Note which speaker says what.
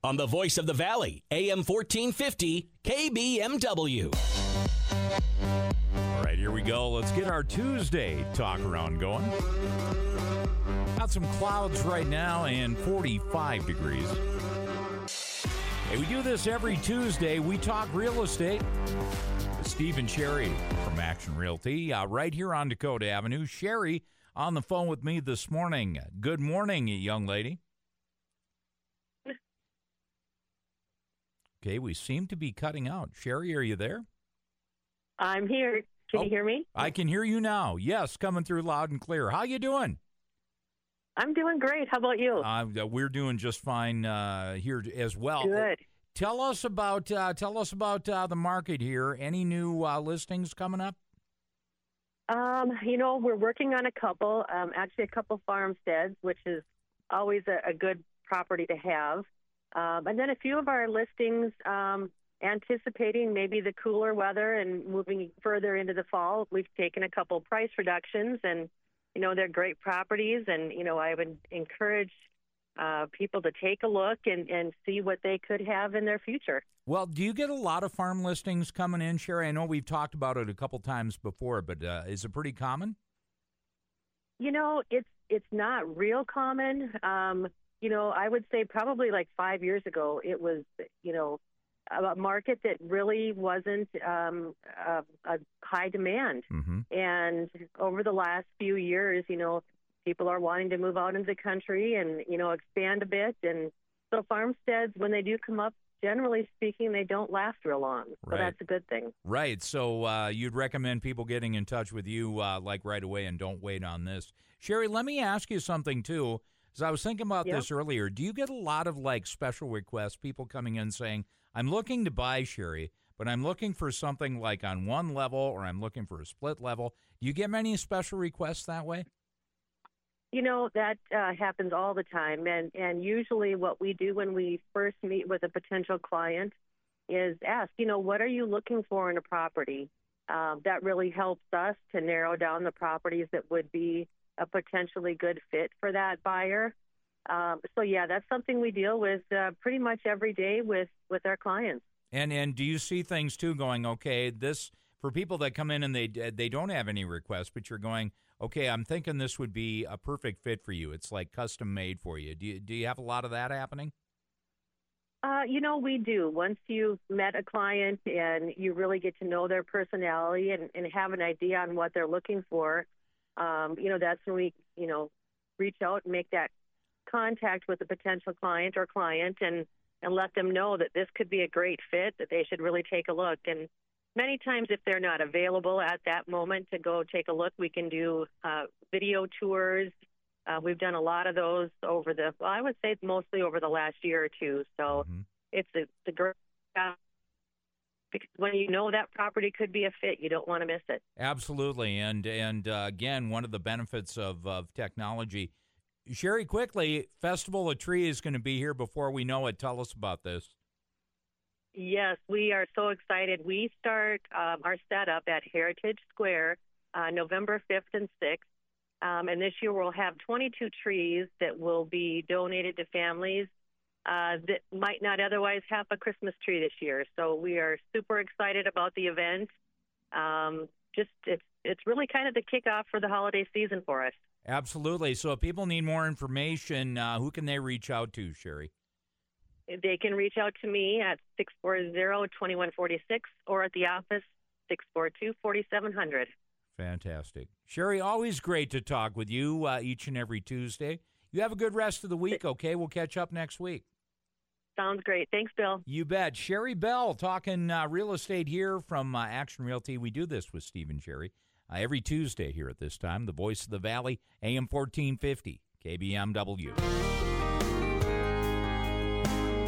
Speaker 1: on the Voice of the Valley, AM 1450, KBMW.
Speaker 2: All right, here we go. Let's get our Tuesday talk around going. Got some clouds right now and 45 degrees. Hey, we do this every Tuesday. We talk real estate with Steve and Sherry from Action Realty right here on Dakota Avenue. Sherry on the phone with me this morning. Good morning, young lady. Okay, we seem to be cutting out. Sherry, are you there?
Speaker 3: I'm here. Can you hear me?
Speaker 2: I can hear you now. Yes, coming through loud and clear. How you doing?
Speaker 3: I'm doing great. How about you?
Speaker 2: We're doing just fine here as well.
Speaker 3: Good.
Speaker 2: Tell us about the market here. Any new listings coming up?
Speaker 3: We're working on a couple farmsteads, which is always a good property to have. And then a few of our listings, anticipating maybe the cooler weather and moving further into the fall, we've taken a couple price reductions, and, they're great properties. And, I would encourage people to take a look and see what they could have in their future.
Speaker 2: Well, do you get a lot of farm listings coming in, Sherry? I know we've talked about it a couple times before, but is it pretty common?
Speaker 3: It's not real common. I would say probably like 5 years ago, it was, a market that really wasn't a high demand.
Speaker 2: Mm-hmm.
Speaker 3: And over the last few years, people are wanting to move out into the country and, expand a bit. And so farmsteads, when they do come up, generally speaking, they don't last real long. So that's a good thing.
Speaker 2: Right. So you'd recommend people getting in touch with you like right away and don't wait on this. Sherry, let me ask you something, too. As I was thinking about this earlier, do you get a lot of special requests, people coming in saying, I'm looking to buy, Sherry, but I'm looking for something like on one level or I'm looking for a split level. Do you get many special requests that way?
Speaker 3: That happens all the time. And usually what we do when we first meet with a potential client is ask, what are you looking for in a property? That really helps us to narrow down the properties that would be a potentially good fit for that buyer. That's something we deal with pretty much every day with our clients.
Speaker 2: And do you see things too going, okay, this for people that come in and they don't have any requests, but you're going, okay, I'm thinking this would be a perfect fit for you. It's like custom made for you. Do you have a lot of that happening?
Speaker 3: We do. Once you've met a client and you really get to know their personality and have an idea on what they're looking for, that's when we, reach out and make that contact with a potential client or client and let them know that this could be a great fit, that they should really take a look. And many times if they're not available at that moment to go take a look, we can do video tours. We've done a lot of those I would say mostly over the last year or two. So it's a great because when you know that property could be a fit, you don't want to miss it.
Speaker 2: Absolutely. And again, one of the benefits of technology. Sherry, quickly, Festival of Tree is going to be here before we know it. Tell us about this.
Speaker 3: Yes, we are so excited. We start our setup at Heritage Square November 5th and 6th. And this year we'll have 22 trees that will be donated to families that might not otherwise have a Christmas tree this year. So we are super excited about the event. It's really kind of the kickoff for the holiday season for us.
Speaker 2: Absolutely. So if people need more information, who can they reach out to, Sherry?
Speaker 3: They can reach out to me at 640-2146 or at the office, 642-4700.
Speaker 2: Fantastic. Sherry, always great to talk with you each and every Tuesday. You have a good rest of the week, okay? We'll catch up next week.
Speaker 3: Sounds great. Thanks, Bill.
Speaker 2: You bet. Sherry Bell talking real estate here from Action Realty. We do this with Steve and Sherry every Tuesday here at this time. The Voice of the Valley, AM 1450, KBMW.